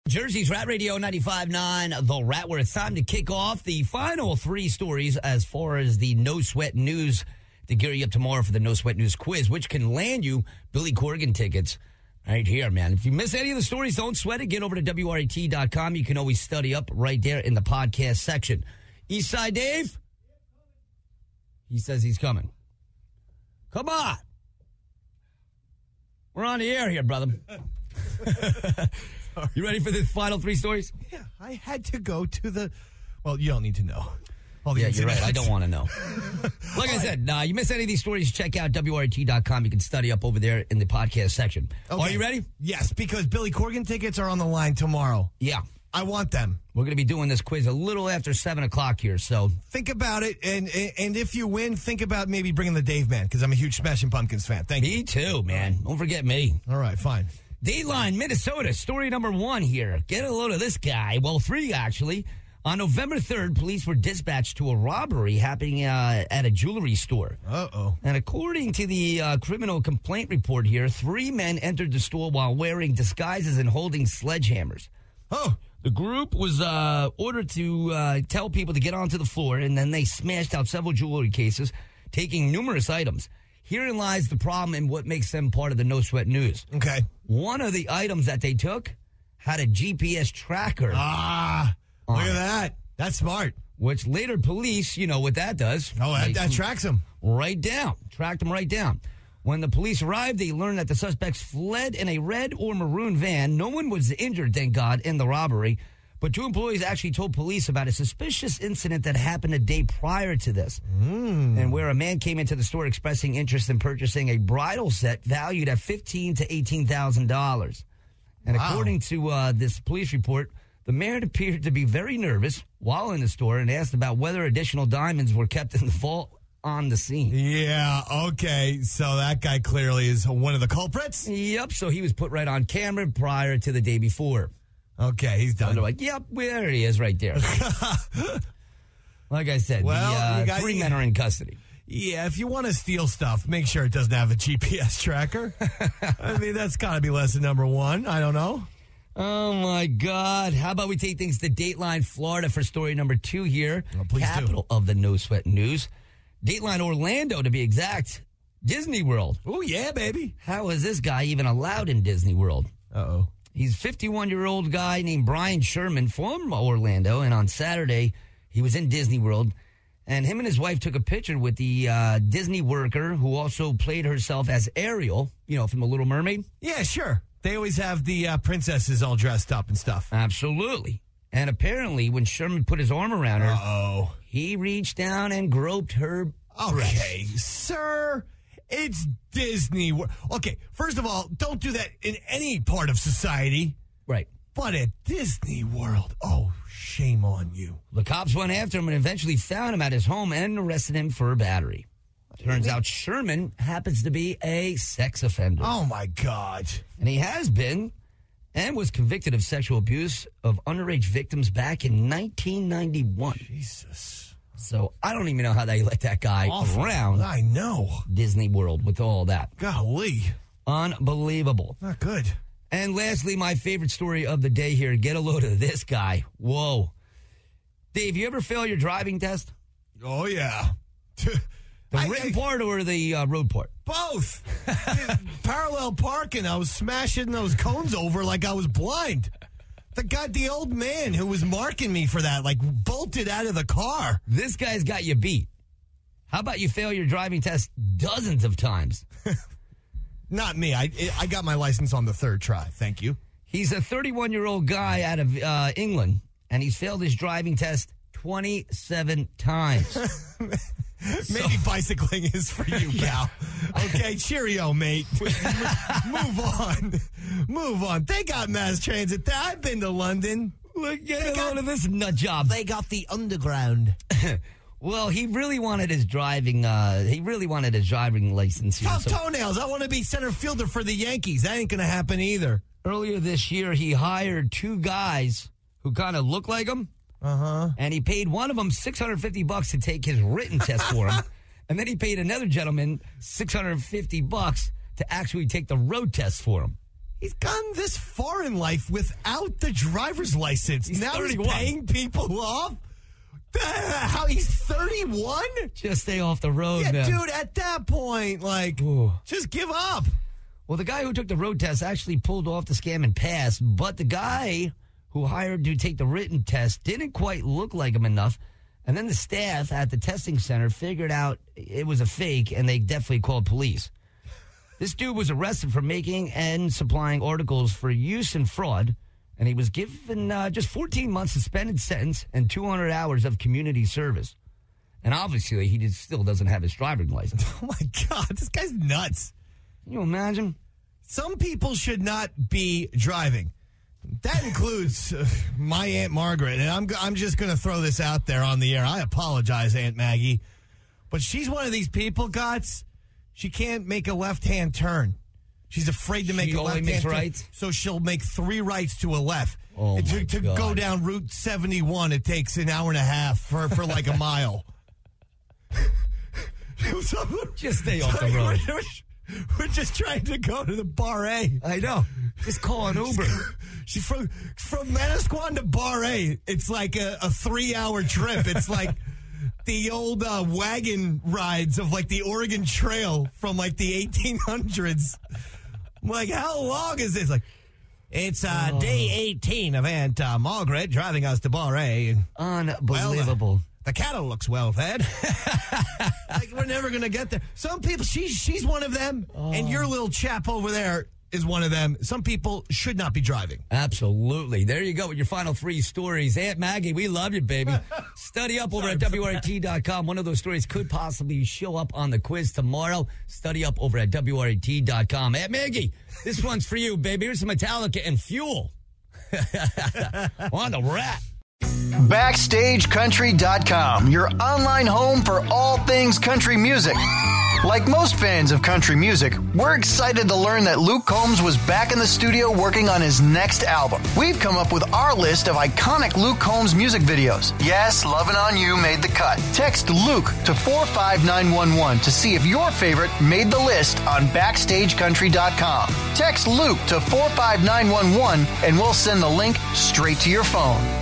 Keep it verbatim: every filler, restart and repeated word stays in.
Jersey's Rat Radio ninety-five point nine, The Rat, where it's time to kick off the final three stories as far as the No Sweat News to gear you up tomorrow for the No Sweat News quiz, which can land you Billy Corgan tickets right here, man. If you miss any of the stories, don't sweat it. Get over to W R A T dot com. You can always study up right there in the podcast section. Eastside Dave? He says he's coming. Come on. We're on the air here, brother. You ready for the final three stories? Yeah, I had to go to the... Well, you don't need to know. All the yeah, you're incidents. right. I don't want to know. Like I right. said, uh, you miss any of these stories, check out W R A T dot com. You can study up over there in the podcast section. Okay. Are you ready? Yes, because Billy Corgan tickets are on the line tomorrow. Yeah. I want them. We're going to be doing this quiz a little after seven o'clock here, so... Think about it, and and if you win, think about maybe bringing the Dave Man, because I'm a huge Smashing Pumpkins fan. Thank me you. Me too, man. Don't forget me. All right, fine. Dateline, Minnesota, story number one here. Get a load of this guy. Well, three, actually. On November third, police were dispatched to a robbery happening uh, at a jewelry store. Uh-oh. And according to the uh, criminal complaint report here, three men entered the store while wearing disguises and holding sledgehammers. Oh. The group was uh, ordered to uh, tell people to get onto the floor, and then they smashed out several jewelry cases, taking numerous items. Herein lies the problem and what makes them part of the No Sweat News. Okay. One of the items that they took had a G P S tracker. Ah, look at that. That's smart. Which later police, you know what that does. Oh, that, that tracks them. Right down. Tracked them right down. When the police arrived, they learned that the suspects fled in a red or maroon van. No one was injured, thank God, in the robbery. But two employees actually told police about a suspicious incident that happened a day prior to this. Mm. And where a man came into the store expressing interest in purchasing a bridal set valued at fifteen thousand to eighteen thousand dollars. And wow. according to uh, this police report, the man appeared to be very nervous while in the store and asked about whether additional diamonds were kept in the vault on the scene. Yeah, okay. So that guy clearly is one of the culprits? Yep, so he was put right on camera prior to the day before. Okay, he's done. So they're like, yep, there he is right there. Like I said, well, the uh, got, three men are in custody. Yeah, if you want to steal stuff, make sure it doesn't have a G P S tracker. I mean, that's got to be lesson number one. I don't know. Oh, my God. How about we take things to Dateline, Florida for story number two here. Oh, please Capital do. of the No Sweat News. Dateline, Orlando, to be exact. Disney World. Oh, yeah, baby. How is this guy even allowed in Disney World? Uh-oh. He's a fifty-one-year-old guy named Brian Sherman from Orlando, and on Saturday, he was in Disney World, and him and his wife took a picture with the uh, Disney worker who also played herself as Ariel, you know, from The Little Mermaid. Yeah, sure. They always have the uh, princesses all dressed up and stuff. Absolutely. And apparently, when Sherman put his arm around her, Uh-oh. he reached down and groped her Okay, breast. sir. It's Disney World. Okay, first of all, don't do that in any part of society. Right. But at Disney World, oh, shame on you. The cops went after him and eventually found him at his home and arrested him for battery. Turns out Sherman happens to be a sex offender. Oh, my God. And he has been and was convicted of sexual abuse of underage victims back in nineteen ninety-one. Jesus. So I don't even know how they let that guy Awful. around I know. Disney World with all that. Golly. Unbelievable. Not good. And lastly, my favorite story of the day here. Get a load of this guy. Whoa. Dave, you ever fail your driving test? Oh, yeah. The I, written I, part or the uh, road part? Both. Parallel parking. I was smashing those cones over like I was blind. The God, the old man who was marking me for that, like, bolted out of the car. This guy's got you beat. How about you fail your driving test dozens of times? Not me. I I got my license on the third try. Thank you. He's a thirty-one-year-old guy out of uh, England, and he's failed his driving test twenty-seven times. Maybe so, bicycling is for you, pal. Okay, cheerio, mate. Move on. Move on. They got mass transit there. I've been to London. Look, get a load of this nut job. They got the underground. Well, he really wanted his driving, uh, he really wanted his driving license here. Tough so toenails. I want to be center fielder for the Yankees. That ain't going to happen either. Earlier this year, he hired two guys who kind of look like him. Uh-huh. And he paid one of them six hundred fifty bucks to take his written test for him. And then he paid another gentleman six hundred fifty bucks to actually take the road test for him. He's gone this far in life without the driver's license. He's now thirty-one. He's paying people off? How he's thirty-one? Just stay off the road, Yeah, man. dude, at that point, like, Ooh. just give up. Well, the guy who took the road test actually pulled off the scam and passed, but the guy who hired to take the written test didn't quite look like him enough. And then the staff at the testing center figured out it was a fake, and they definitely called police. This dude was arrested for making and supplying articles for use and fraud, and he was given uh, just fourteen months suspended sentence and two hundred hours of community service. And obviously, he just still doesn't have his driving license. Oh, my God. This guy's nuts. Can you imagine? Some people should not be driving. That includes uh, my Aunt Margaret. And I'm, I'm just going to throw this out there on the air. I apologize, Aunt Maggie. But she's one of these people, Gots. She can't make a left-hand turn. She's afraid to make She a only left-hand makes turn. rights? So she'll make three rights to a left. Oh, And to my to God. go down Route seventy-one, it takes an hour and a half for, for like a mile. Just stay off the road. We're, we're just trying to go to the Bar A. I know. Just call an Uber. She's from from Manasquan to Bar A. It's like a, a three-hour trip. It's like the old uh, wagon rides of like the Oregon Trail from like the eighteen hundreds. I'm like, how long is this? Like, it's uh, Oh. day eighteen of Aunt uh, Margaret driving us to Bar A. And, Unbelievable. Well, uh, the cattle looks well fed. Like, we're never going to get there. Some people, she's, she's one of them, and your little chap over there is one of them. Some people should not be driving. Absolutely. There you go with your final three stories. Aunt Maggie, we love you, baby. Study up over at W R T dot com. One of those stories could possibly show up on the quiz tomorrow. Study up over at W R T dot com. Aunt Maggie, this one's for you, baby. Here's some Metallica and Fuel. On the Rat. Backstage Country dot com, your online home for all things country music. Like most fans of country music, we're excited to learn that Luke Combs was back in the studio working on his next album. We've come up with our list of iconic Luke Combs music videos. Yes, Lovin' On You made the cut. Text Luke to four five nine one one to see if your favorite made the list on Backstage Country dot com. Text Luke to four five nine one one and we'll send the link straight to your phone.